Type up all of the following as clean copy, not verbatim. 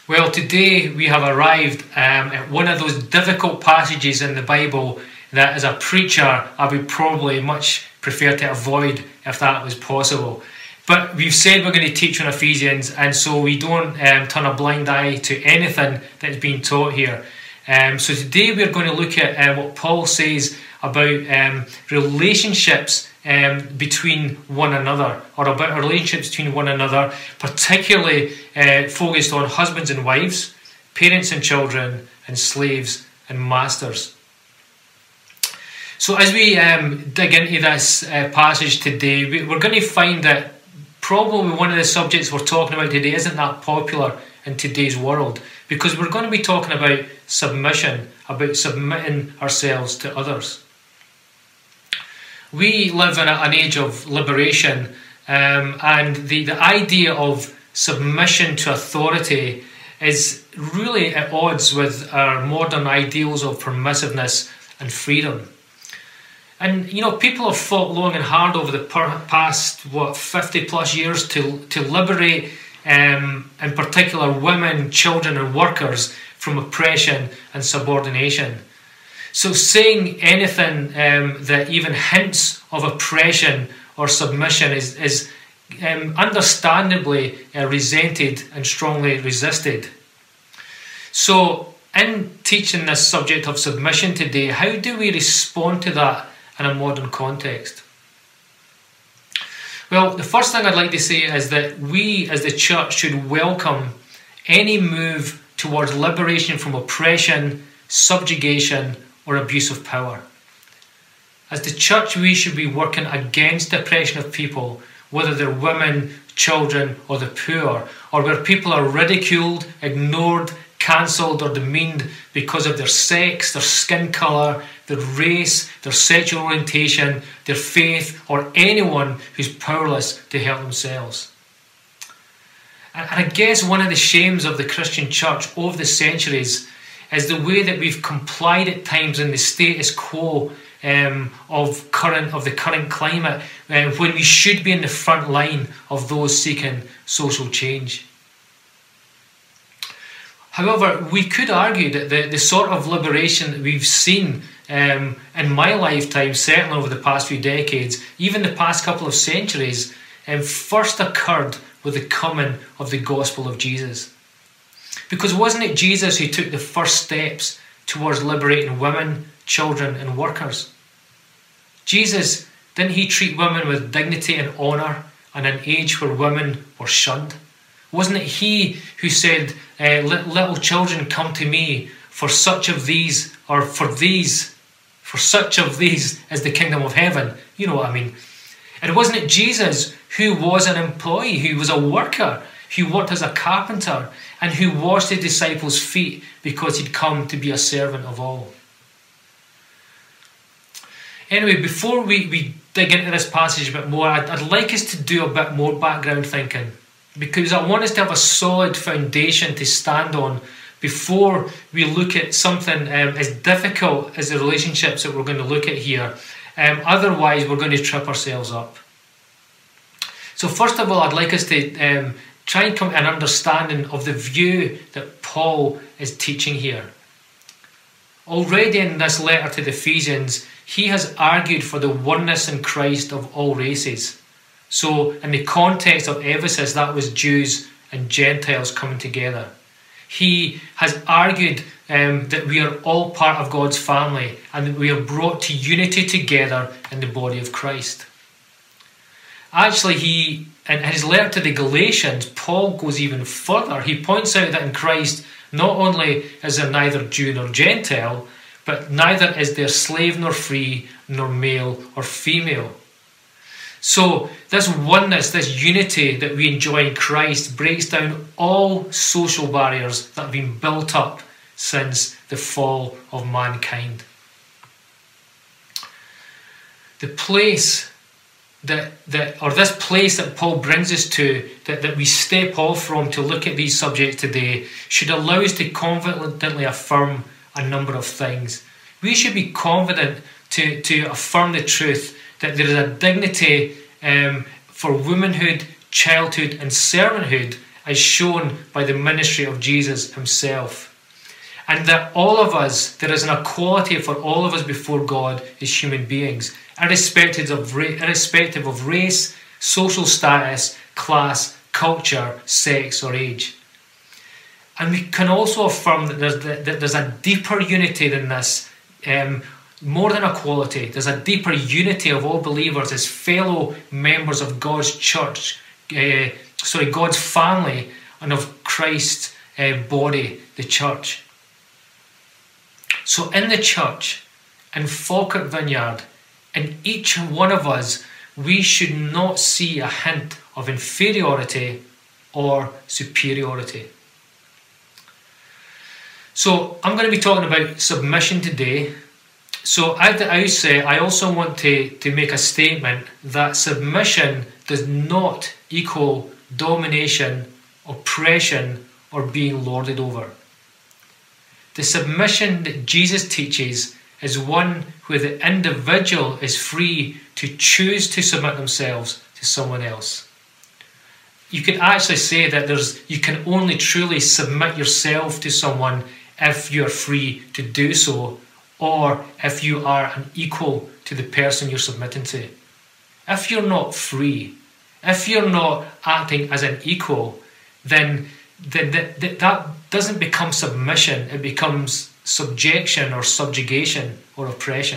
Well, today we have arrived at one of those difficult passages in the Bible that as a preacher I would probably much prefer to avoid if that was possible. But we've said we're going to teach on Ephesians, and so we don't turn a blind eye to anything that's being taught here. So today we're going to look at what Paul says about relationships between one another, or about relationships between one another, particularly focused on husbands and wives, parents and children, and slaves and masters. So as we dig into this passage today, we're going to find that probably one of the subjects we're talking about today isn't that popular in today's world, because we're going to be talking about submission, about submitting ourselves to others. We live in an age of liberation, and the idea of submission to authority is really at odds with our modern ideals of permissiveness and freedom. And people have fought long and hard over the past 50 plus years to liberate in particular women, children and workers from oppression and subordination. So saying anything that even hints of oppression or submission is understandably resented and strongly resisted. So in teaching this subject of submission today, how do we respond to that in a modern context? Well, the first thing I'd like to say is that we as the church should welcome any move towards liberation from oppression, subjugation, or abuse of power. As the church, we should be working against the oppression of people, whether they're women, children, or the poor, or where people are ridiculed, ignored, cancelled, or demeaned because of their sex, their skin colour, their race, their sexual orientation, their faith, or anyone who's powerless to help themselves. And I guess one of the shames of the Christian church over the centuries is the way that we've complied at times in the status quo of the current climate, when we should be in the front line of those seeking social change. However, we could argue that the sort of liberation that we've seen in my lifetime, certainly over the past few decades, even the past couple of centuries, first occurred with the coming of the gospel of Jesus. Because wasn't it Jesus who took the first steps towards liberating women, children and workers? Jesus, didn't he treat women with dignity and honour in an age where women were shunned? Wasn't it he who said, little children, come to me, for such of these is the kingdom of heaven? You know what I mean. And wasn't it Jesus who was an employee, who was a worker, who worked as a carpenter, and who washed the disciples' feet because he'd come to be a servant of all? Anyway, before we dig into this passage a bit more, I'd like us to do a bit more background thinking, because I want us to have a solid foundation to stand on before we look at something as difficult as the relationships that we're going to look at here. Otherwise, we're going to trip ourselves up. So first of all, I'd like us to try and come to an understanding of the view that Paul is teaching here. Already in this letter to the Ephesians, he has argued for the oneness in Christ of all races. So in the context of Ephesus, that was Jews and Gentiles coming together. He has argued that we are all part of God's family and that we are brought to unity together in the body of Christ. Actually, in his letter to the Galatians, Paul goes even further. He points out that in Christ, not only is there neither Jew nor Gentile, but neither is there slave nor free, nor male or female. So this oneness, this unity that we enjoy in Christ breaks down all social barriers that have been built up since the fall of mankind. The place this place that Paul brings us to, that we step off from to look at these subjects today, should allow us to confidently affirm a number of things. We should be confident to affirm the truth that there is a dignity for womanhood, childhood and servanthood as shown by the ministry of Jesus himself. And that all of us, there is an equality for all of us before God as human beings, irrespective of race, social status, class, culture, sex or age. And we can also affirm that there's a deeper unity than this, more than equality. There's a deeper unity of all believers as fellow members of God's church, God's family, and of Christ's body, the church. So in the church, in Falkirk Vineyard, in each one of us, we should not see a hint of inferiority or superiority. So I'm going to be talking about submission today. So at the outset, I also want to make a statement that submission does not equal domination, oppression, or being lorded over. The submission that Jesus teaches is one where the individual is free to choose to submit themselves to someone else. You can actually say that you can only truly submit yourself to someone if you're free to do so, or if you are an equal to the person you're submitting to. If you're not free, if you're not acting as an equal, then that doesn't become submission, it becomes subjection or subjugation or oppression.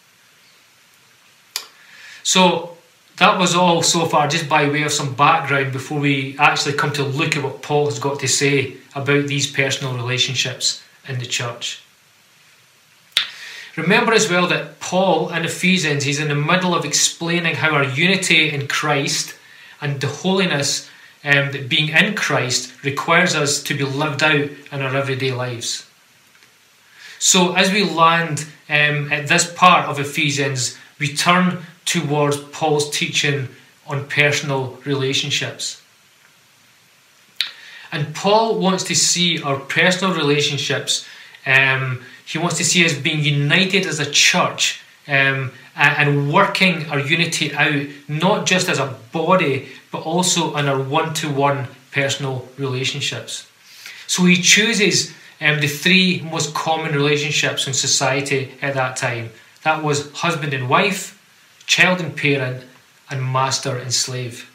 So that was all so far, just by way of some background before we actually come to look at what Paul has got to say about these personal relationships in the church. Remember as well that Paul in Ephesians, he's in the middle of explaining how our unity in Christ and the holiness that being in Christ requires us to be lived out in our everyday lives. So as we land at this part of Ephesians, we turn towards Paul's teaching on personal relationships. And Paul wants to see our personal relationships, he wants to see us being united as a church and working our unity out, not just as a body, but also in our one-to-one personal relationships. So he chooses the three most common relationships in society at that time. That was husband and wife, child and parent, and master and slave.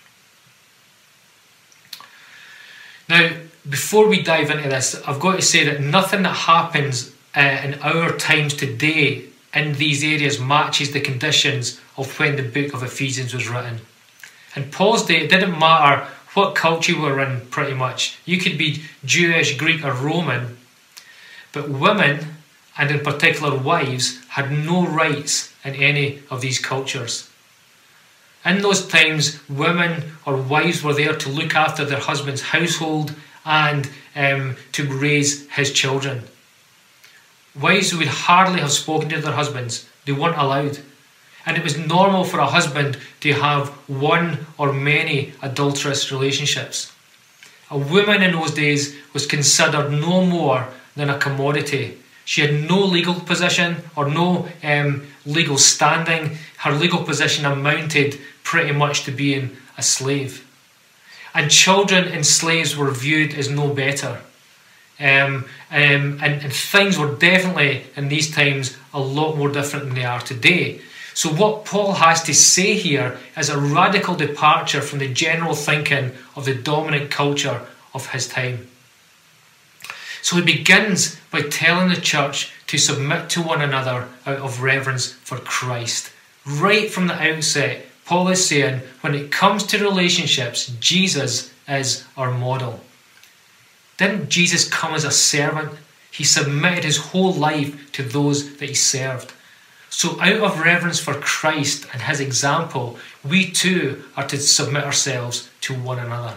Now, before we dive into this, I've got to say that nothing that happens in our times today in these areas matches the conditions of when the book of Ephesians was written. In Paul's day, it didn't matter what culture you were in, pretty much. You could be Jewish, Greek, or Roman, but women, and in particular wives, had no rights in any of these cultures. In those times, women or wives were there to look after their husband's household and to raise his children. Wives would hardly have spoken to their husbands. They weren't allowed. And it was normal for a husband to have one or many adulterous relationships. A woman in those days was considered no more than a commodity. She had no legal position or no legal standing. Her legal position amounted pretty much to being a slave. And children and slaves were viewed as no better. And things were definitely, in these times, a lot more different than they are today. So what Paul has to say here is a radical departure from the general thinking of the dominant culture of his time. So he begins by telling the church to submit to one another out of reverence for Christ. Right from the outset, Paul is saying, when it comes to relationships, Jesus is our model. Didn't Jesus come as a servant? He submitted his whole life to those that he served. So out of reverence for Christ and his example, we too are to submit ourselves to one another.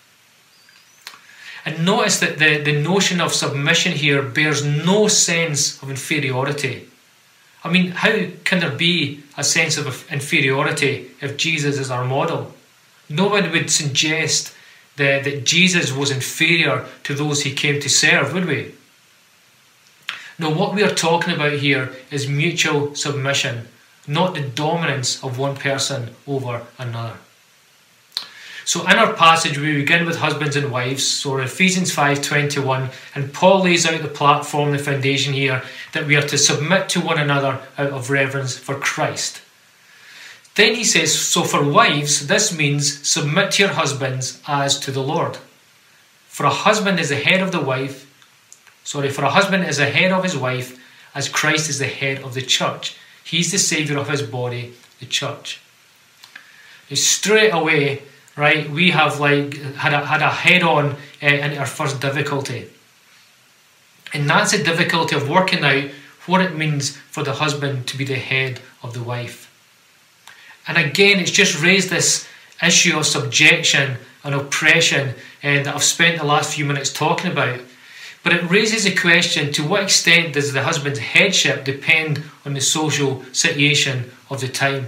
And notice that the notion of submission here bears no sense of inferiority. I mean, how can there be a sense of inferiority if Jesus is our model? Nobody would suggest that Jesus was inferior to those he came to serve, would we? No, what we are talking about here is mutual submission, not the dominance of one person over another. So in our passage, we begin with husbands and wives, so Ephesians 5:21, and Paul lays out the platform, the foundation here, that we are to submit to one another out of reverence for Christ. Then he says, so for wives, this means submit to your husbands as to the Lord. For a husband is the head of the wife, for a husband is the head of his wife, as Christ is the head of the church. He's the saviour of his body, the church. And straight away, right, we have had a head-on into our first difficulty. And that's the difficulty of working out what it means for the husband to be the head of the wife. And again, it's just raised this issue of subjection and oppression that I've spent the last few minutes talking about. But it raises the question, to what extent does the husband's headship depend on the social situation of the time?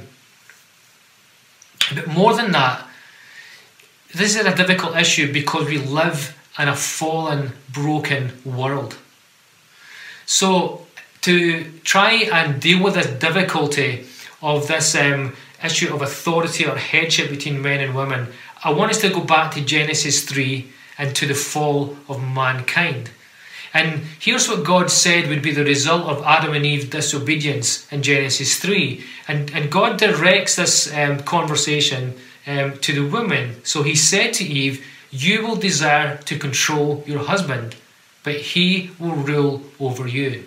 But more than that, this is a difficult issue because we live in a fallen, broken world. So to try and deal with this difficulty of this issue of authority or headship between men and women, I want us to go back to Genesis 3 and to the fall of mankind. And here's what God said would be the result of Adam and Eve's disobedience in Genesis 3. And God directs this conversation to the woman. So he said to Eve, you will desire to control your husband, but he will rule over you.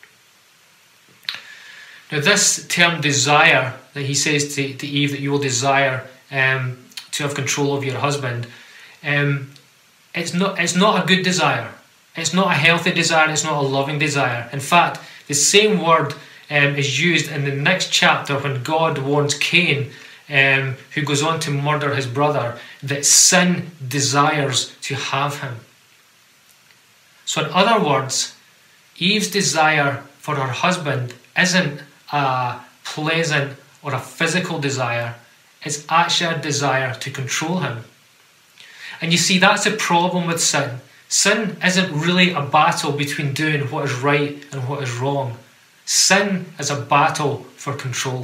Now this term desire that he says to Eve, that you will desire to have control of your husband, it's not a good desire. It's not a healthy desire, it's not a loving desire. In fact, the same word is used in the next chapter when God warns Cain, who goes on to murder his brother, that sin desires to have him. So in other words, Eve's desire for her husband isn't a pleasant or a physical desire, it's actually a desire to control him. And you see, that's the problem with sin. Sin isn't really a battle between doing what is right and what is wrong. Sin is a battle for control.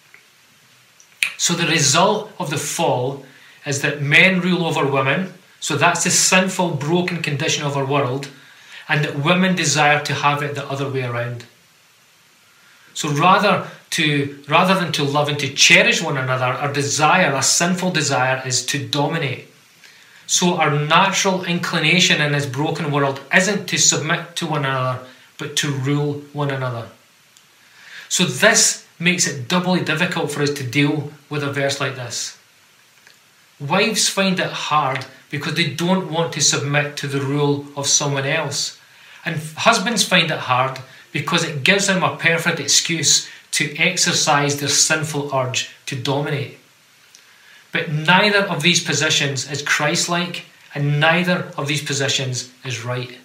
So the result of the fall is that men rule over women, so that's the sinful, broken condition of our world, and that women desire to have it the other way around. So rather than to love and to cherish one another, our desire, our sinful desire, is to dominate. So our natural inclination in this broken world isn't to submit to one another, but to rule one another. So this makes it doubly difficult for us to deal with a verse like this. Wives find it hard because they don't want to submit to the rule of someone else. And husbands find it hard because it gives them a perfect excuse to exercise their sinful urge to dominate. But neither of these positions is Christ-like, and neither of these positions is right.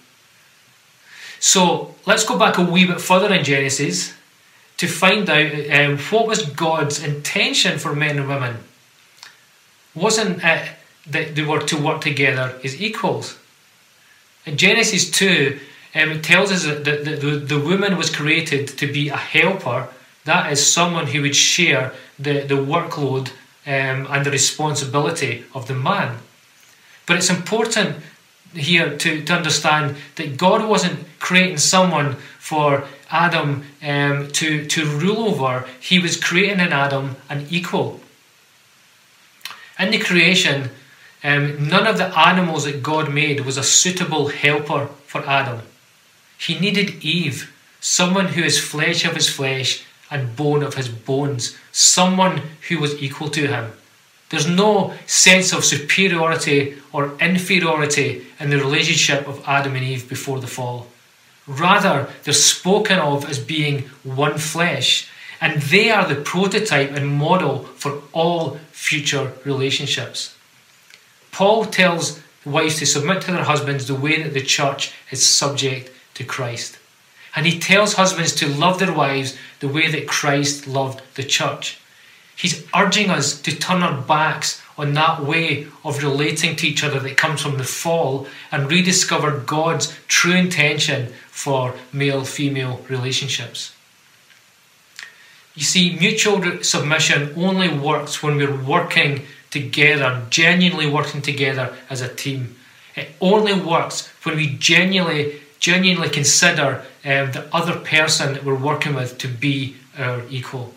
So let's go back a wee bit further in Genesis to find out what was God's intention for men and women. Wasn't it that they were to work together as equals? In Genesis 2, it tells us that the woman was created to be a helper, that is, someone who would share the workload and the responsibility of the man. But it's important here to understand that God wasn't creating someone for Adam to rule over. He was creating in Adam an equal. In the creation, none of the animals that God made was a suitable helper for Adam. He needed Eve, someone who is flesh of his flesh and bone of his bones, someone who was equal to him. There's no sense of superiority or inferiority in the relationship of Adam and Eve before the fall. Rather, they're spoken of as being one flesh, and they are the prototype and model for all future relationships. Paul tells wives to submit to their husbands the way that the church is subject to Christ. And he tells husbands to love their wives the way that Christ loved the church. He's urging us to turn our backs on that way of relating to each other that comes from the fall and rediscover God's true intention for male-female relationships. You see, mutual submission only works when we're working together, genuinely working together as a team. It only works when we genuinely consider the other person that we're working with to be our equal.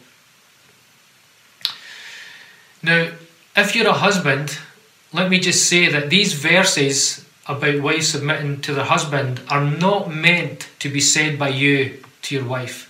Now, if you're a husband, let me just say that these verses about wives submitting to their husband are not meant to be said by you to your wife.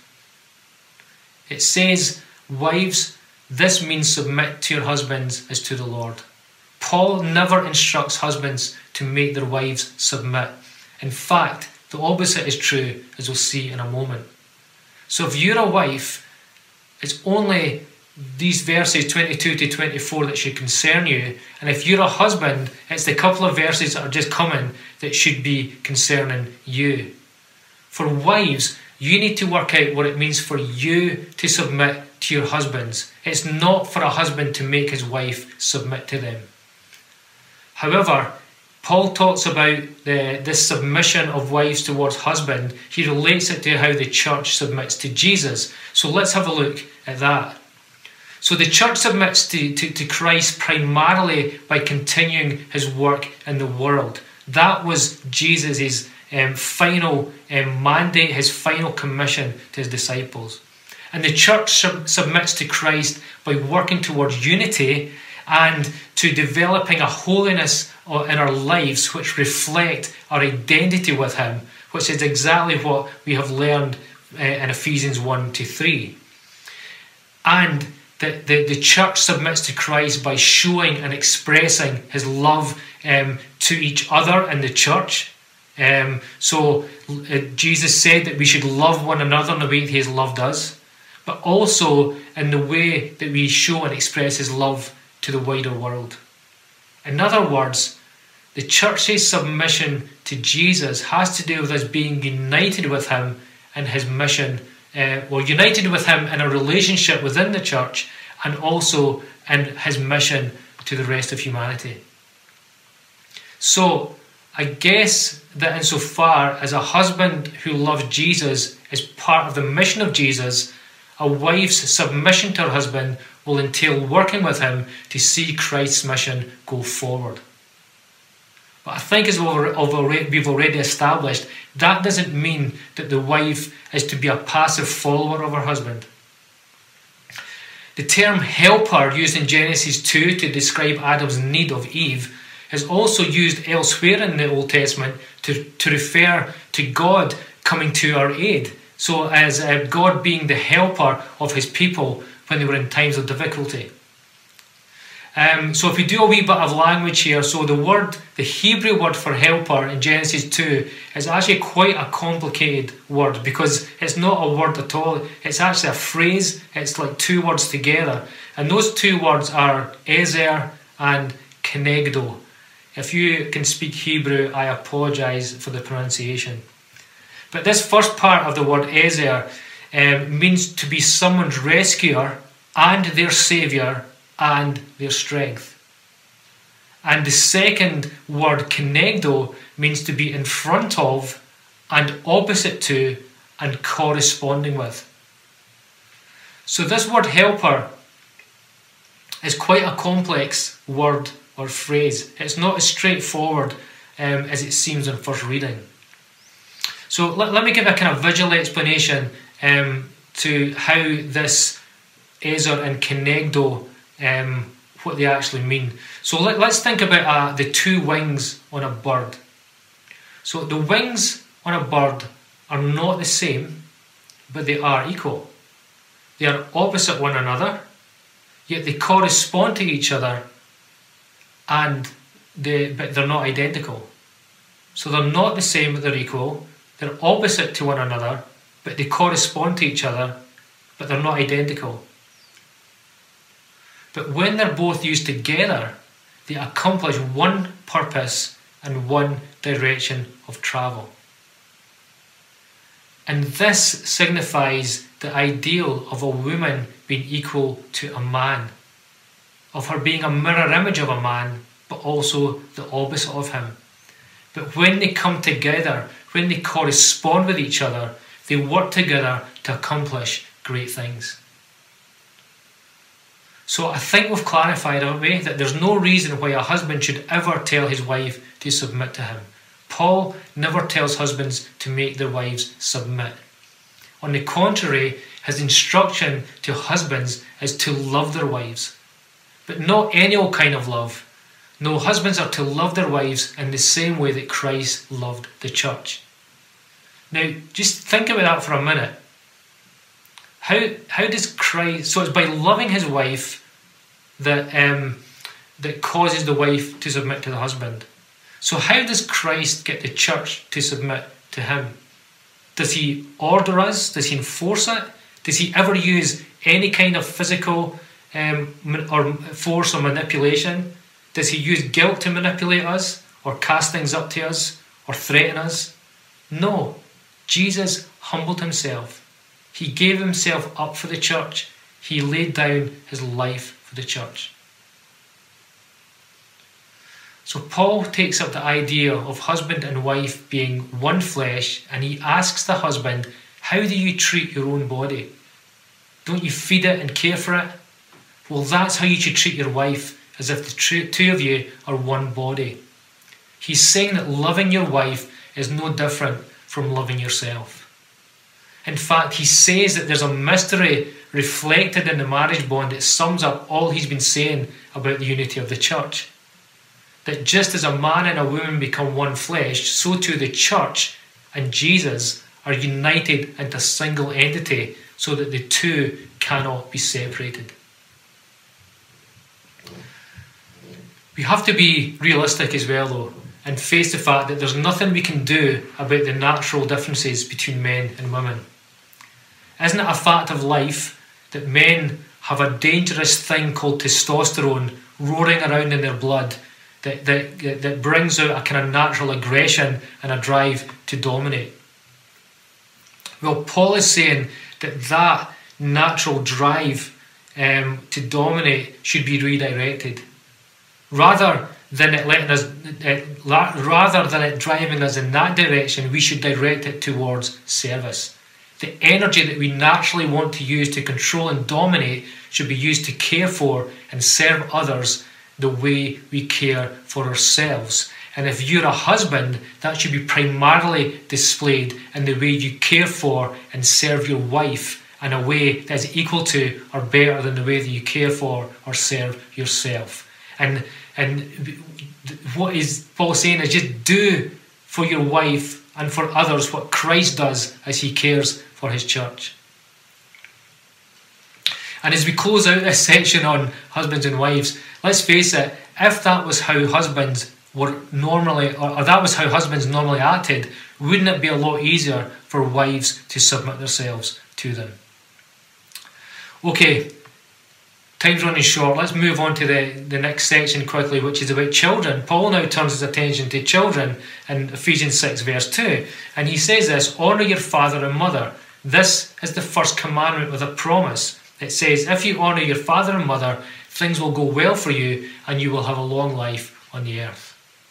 It says, wives, this means submit to your husbands as to the Lord. Paul never instructs husbands to make their wives submit. In fact, the opposite is true, as we'll see in a moment. So if you're a wife, it's only these verses 22 to 24 that should concern you. And if you're a husband, it's the couple of verses that are just coming that should be concerning you. For wives, you need to work out what it means for you to submit to your husbands. It's not for a husband to make his wife submit to them. However, Paul talks about this submission of wives towards husband. He relates it to how the church submits to Jesus. So let's have a look at that. So the church submits to Christ primarily by continuing his work in the world. That was Jesus' final mandate, his final commission to his disciples. And the church submits to Christ by working towards unity and to developing a holiness in our lives which reflect our identity with him, which is exactly what we have learned in Ephesians 1-3. And the church submits to Christ by showing and expressing his love to each other in the church. So Jesus said that we should love one another in the way he has loved us, but also in the way that we show and express his love to the wider world. In other words, the church's submission to Jesus has to do with us being united with him in his mission, united with him in a relationship within the church and also in his mission to the rest of humanity. So, I guess that insofar as a husband who loves Jesus is part of the mission of Jesus, a wife's submission to her husband will entail working with him to see Christ's mission go forward. But I think as we've already established, that doesn't mean that the wife is to be a passive follower of her husband. The term helper used in Genesis 2 to describe Adam's need of Eve is also used elsewhere in the Old Testament to refer to God coming to our aid. So as God being the helper of his people when they were in times of difficulty. So if we do a wee bit of language here, so the Hebrew word for helper in Genesis 2 is actually quite a complicated word because it's not a word at all. It's actually a phrase. It's like two words together. And those two words are ezer and kenegdo. If you can speak Hebrew, I apologise for the pronunciation. But this first part of the word ezer means to be someone's rescuer and their saviour and their strength. And the second word, kenegdo, means to be in front of and opposite to and corresponding with. So this word helper is quite a complex word or phrase. It's not as straightforward as it seems on first reading. So let me give a kind of visual explanation to how this ezer and kenegdo what they actually mean. So let's think about the two wings on a bird. So the wings on a bird are not the same, but they are equal. They are opposite one another, yet they correspond to each other, but they're not identical. So they're not the same, but they're equal. They're opposite to one another, but they correspond to each other, but they're not identical. But when they're both used together, they accomplish one purpose and one direction of travel. And this signifies the ideal of a woman being equal to a man, of her being a mirror image of a man, but also the opposite of him. But when they come together, when they correspond with each other, they work together to accomplish great things. So I think we've clarified, haven't we, that there's no reason why a husband should ever tell his wife to submit to him. Paul never tells husbands to make their wives submit. On the contrary, his instruction to husbands is to love their wives. But not any old kind of love. No, husbands are to love their wives in the same way that Christ loved the church. Now, just think about that for a minute. How does Christ... So it's by loving his wife that causes the wife to submit to the husband. So how does Christ get the church to submit to him? Does he order us? Does he enforce it? Does he ever use any kind of physical or force or manipulation? Does he use guilt to manipulate us, or cast things up to us, or threaten us? No. Jesus humbled himself. He gave himself up for the church. He laid down his life for the church. So Paul takes up the idea of husband and wife being one flesh, and he asks the husband, how do you treat your own body? Don't you feed it and care for it? Well, that's how you should treat your wife, as if the two of you are one body. He's saying that loving your wife is no different from loving yourself. In fact, he says that there's a mystery reflected in the marriage bond that sums up all he's been saying about the unity of the church. That just as a man and a woman become one flesh, so too the church and Jesus are united into a single entity, so that the two cannot be separated. We have to be realistic as well, though, and face the fact that there's nothing we can do about the natural differences between men and women. Isn't it a fact of life that men have a dangerous thing called testosterone roaring around in their blood that brings out a kind of natural aggression and a drive to dominate? Well, Paul is saying that natural drive to dominate should be redirected. Rather than it driving us in that direction, we should direct it towards service. The energy that we naturally want to use to control and dominate should be used to care for and serve others the way we care for ourselves. And if you're a husband, that should be primarily displayed in the way you care for and serve your wife in a way that is equal to or better than the way that you care for or serve yourself. And what is Paul saying is just do for your wife and for others what Christ does as he cares for his church. And as we close out this section on husbands and wives, let's face it, if that was how husbands were normally, or that was how husbands normally acted, wouldn't it be a lot easier for wives to submit themselves to them? Okay, time's running short. Let's move on to the next section quickly, which is about children. Paul now turns his attention to children in Ephesians 6 verse 2. And he says this, honour your father and mother. This is the first commandment with a promise. It says, if you honour your father and mother, things will go well for you and you will have a long life on the earth.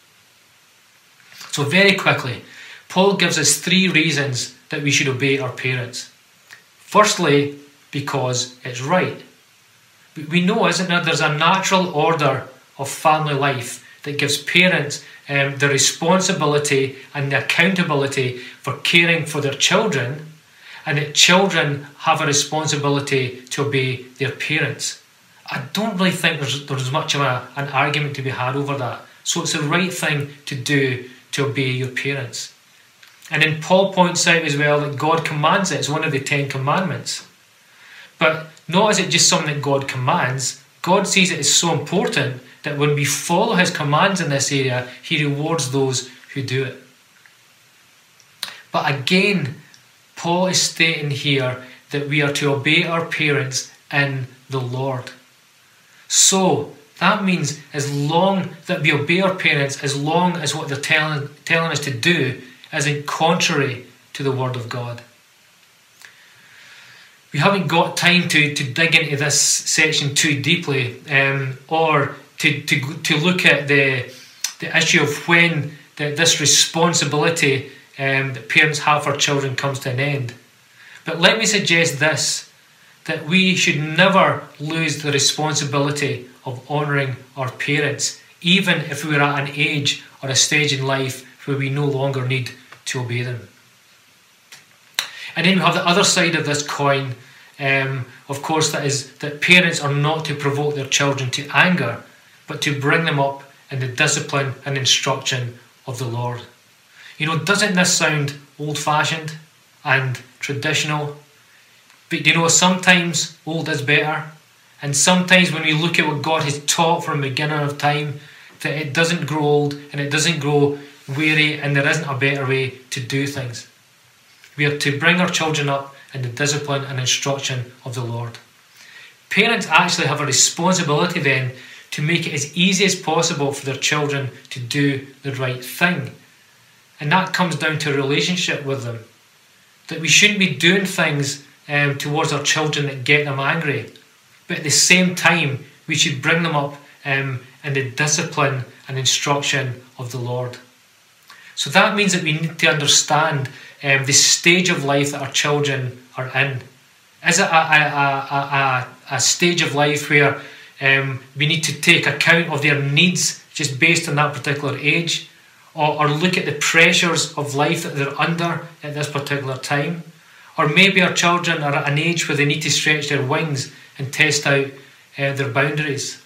So very quickly, Paul gives us 3 reasons that we should obey our parents. Firstly, because it's right. We know, isn't there, there's a natural order of family life that gives parents the responsibility and the accountability for caring for their children, and that children have a responsibility to obey their parents. I don't really think there's much of an argument to be had over that. So it's the right thing to do to obey your parents. And then Paul points out as well that God commands it. It's one of the 10 commandments. But not is it just something that God commands. God sees it as so important that when we follow his commands in this area, he rewards those who do it. But again, Paul is stating here that we are to obey our parents in the Lord. So that means as long that we obey our parents, as long as what they're telling us to do isn't contrary to the Word of God. We haven't got time to dig into this section too deeply, or to look at the issue of when this responsibility that parents have for children comes to an end. But let me suggest this, that we should never lose the responsibility of honouring our parents, even if we're at an age or a stage in life where we no longer need to obey them. And then we have the other side of this coin, of course, that is that parents are not to provoke their children to anger, but to bring them up in the discipline and instruction of the Lord. You know, doesn't this sound old-fashioned and traditional? But you know, sometimes old is better. And sometimes when we look at what God has taught from the beginning of time, that it doesn't grow old and it doesn't grow weary, and there isn't a better way to do things. We are to bring our children up in the discipline and instruction of the Lord. Parents actually have a responsibility then to make it as easy as possible for their children to do the right thing. And that comes down to a relationship with them. That we shouldn't be doing things towards our children that get them angry. But at the same time, we should bring them up in the discipline and instruction of the Lord. So that means that we need to understand the stage of life that our children are in. Is it a stage of life where we need to take account of their needs just based on that particular age? Or look at the pressures of life that they're under at this particular time? Or maybe our children are at an age where they need to stretch their wings and test out their boundaries.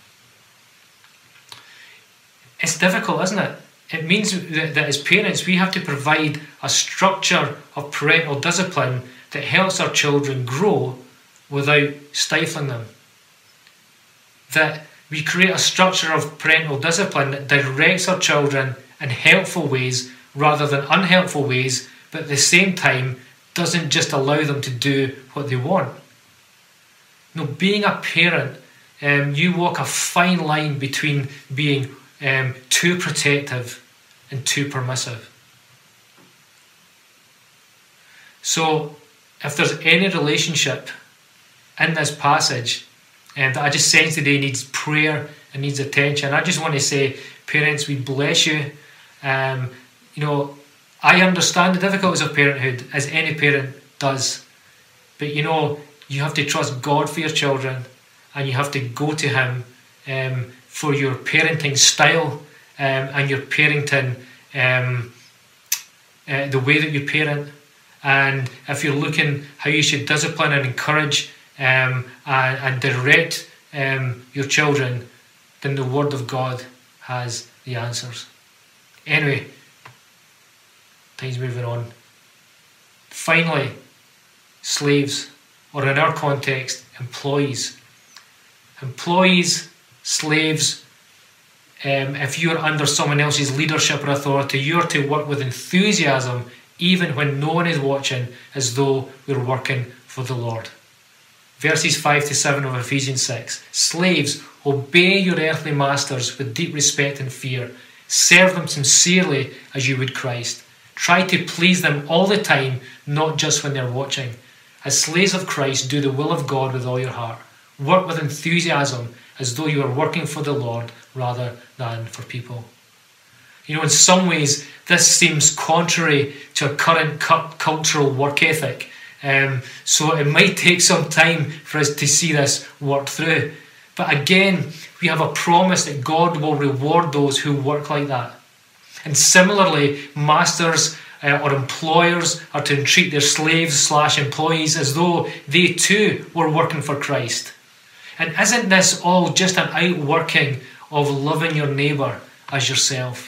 It's difficult, isn't it? It means that as parents we have to provide a structure of parental discipline that helps our children grow without stifling them. That we create a structure of parental discipline that directs our children in helpful ways rather than unhelpful ways, but at the same time doesn't just allow them to do what they want. No, being a parent, you walk a fine line between being too protective and too permissive. So if there's any relationship in this passage that I just sense today needs prayer and needs attention, I just want to say, parents, we bless you. You know, I understand the difficulties of parenthood, as any parent does. But you know, you have to trust God for your children, and you have to go to Him for your parenting style and your parenting, the way that you parent. And if you're looking how you should discipline and encourage and direct your children, then the Word of God has the answers. Anyway, time's moving on. Finally, slaves, or in our context, employees. Employees, slaves, if you're under someone else's leadership or authority, you're to work with enthusiasm even when no one is watching, as though we're working for the Lord. Verses 5 to 7 of Ephesians 6. Slaves, obey your earthly masters with deep respect and fear. Serve them sincerely as you would Christ. Try to please them all the time, not just when they're watching. As slaves of Christ, do the will of God with all your heart. Work with enthusiasm as though you are working for the Lord rather than for people. You know, in some ways, this seems contrary to a current cultural work ethic. So it might take some time for us to see this work through. But again, we have a promise that God will reward those who work like that. And similarly, masters or employers are to treat their slaves/employees as though they too were working for Christ. And isn't this all just an outworking of loving your neighbour as yourself?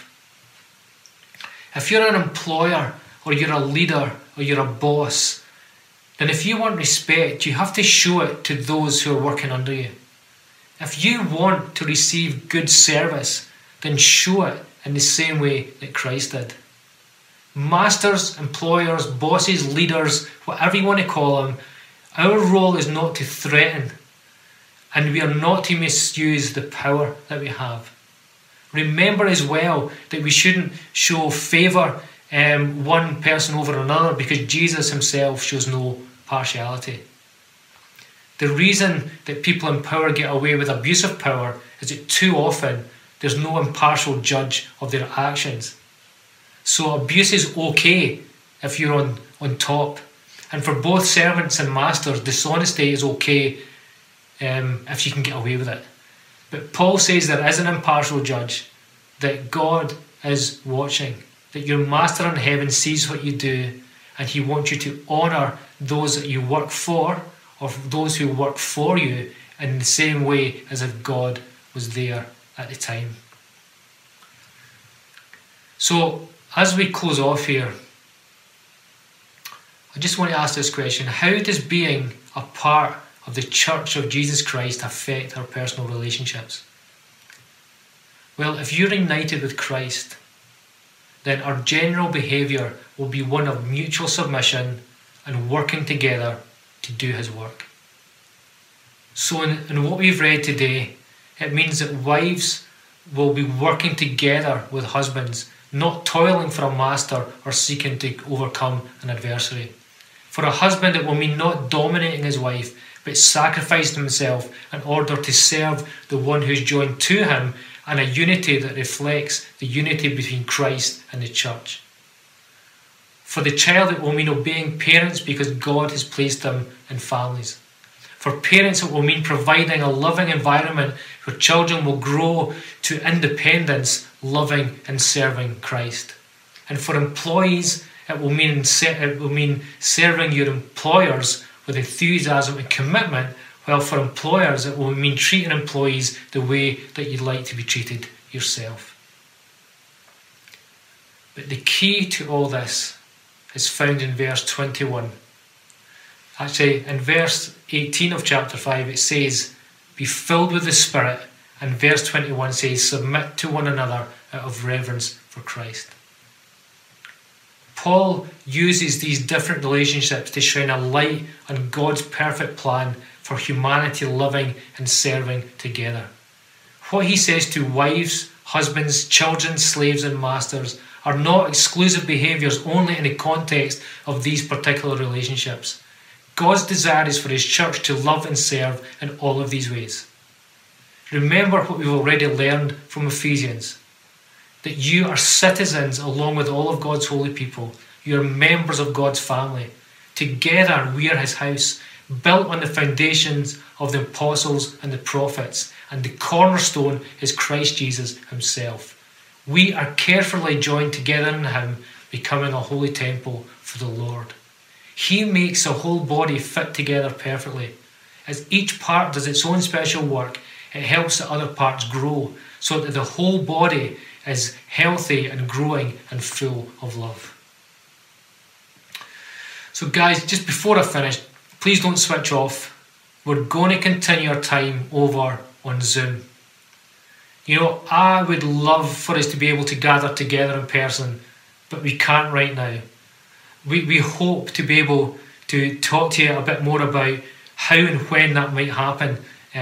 If you're an employer, or you're a leader, or you're a boss, then if you want respect, you have to show it to those who are working under you. If you want to receive good service, then show it in the same way that Christ did. Masters, employers, bosses, leaders, whatever you want to call them, our role is not to threaten, and we are not to misuse the power that we have. Remember as well that we shouldn't show favour one person over another, because Jesus himself shows no partiality. The reason that people in power get away with abuse of power is that too often there's no impartial judge of their actions. So abuse is okay if you're on top. And for both servants and masters, dishonesty is okay if you can get away with it. But Paul says there is an impartial judge, that God is watching, that your master in heaven sees what you do, and he wants you to honour those that you work for, or those who work for you, in the same way as if God was there at the time. So, as we close off here, I just want to ask this question: how does being a part of the Church of Jesus Christ affect our personal relationships? Well, if you're united with Christ, then our general behaviour will be one of mutual submission and working together to do his work. So in what we've read today, it means that wives will be working together with husbands, not toiling for a master or seeking to overcome an adversary. For a husband, it will mean not dominating his wife, but sacrificing himself in order to serve the one who's joined to him, and a unity that reflects the unity between Christ and the church. For the child, it will mean obeying parents because God has placed them in families. For parents, it will mean providing a loving environment where children will grow to independence, loving and serving Christ. And for employees, it will mean serving your employers with enthusiasm and commitment, while for employers, it will mean treating employees the way that you'd like to be treated yourself. But the key to all this is found in verse 21. Actually, in verse 18 of chapter 5, it says, "Be filled with the Spirit," and verse 21 says, "Submit to one another out of reverence for Christ." Paul uses these different relationships to shine a light on God's perfect plan for humanity living and serving together. What he says to wives, husbands, children, slaves and masters are not exclusive behaviours only in the context of these particular relationships. God's desire is for his church to love and serve in all of these ways. Remember what we've already learned from Ephesians, that you are citizens along with all of God's holy people. You are members of God's family. Together we are his house, built on the foundations of the apostles and the prophets, and the cornerstone is Christ Jesus himself. We are carefully joined together in him, becoming a holy temple for the Lord. He makes the whole body fit together perfectly. As each part does its own special work, it helps the other parts grow, so that the whole body is healthy and growing and full of love. So guys, just before I finish, please don't switch off. We're going to continue our time over on Zoom. You know, I would love for us to be able to gather together in person, but we can't right now. We hope to be able to talk to you a bit more about how and when that might happen.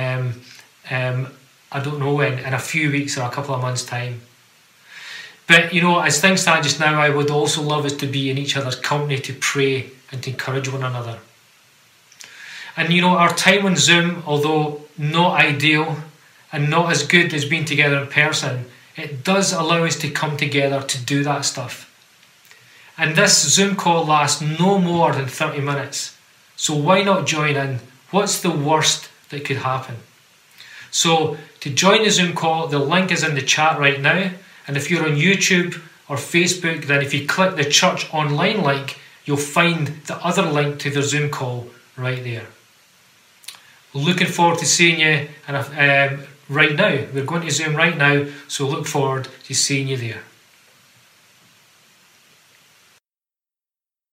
I don't know when, in a few weeks or a couple of months' time. But, you know, as things stand just now, I would also love us to be in each other's company to pray and to encourage one another. And, you know, our time on Zoom, although not ideal and not as good as being together in person, it does allow us to come together to do that stuff. And this Zoom call lasts no more than 30 minutes. So why not join in? What's the worst that could happen? So to join the Zoom call, the link is in the chat right now. And if you're on YouTube or Facebook, then if you click the church online link, you'll find the other link to the Zoom call right there. Looking forward to seeing you right now. We're going to Zoom right now, so look forward to seeing you there.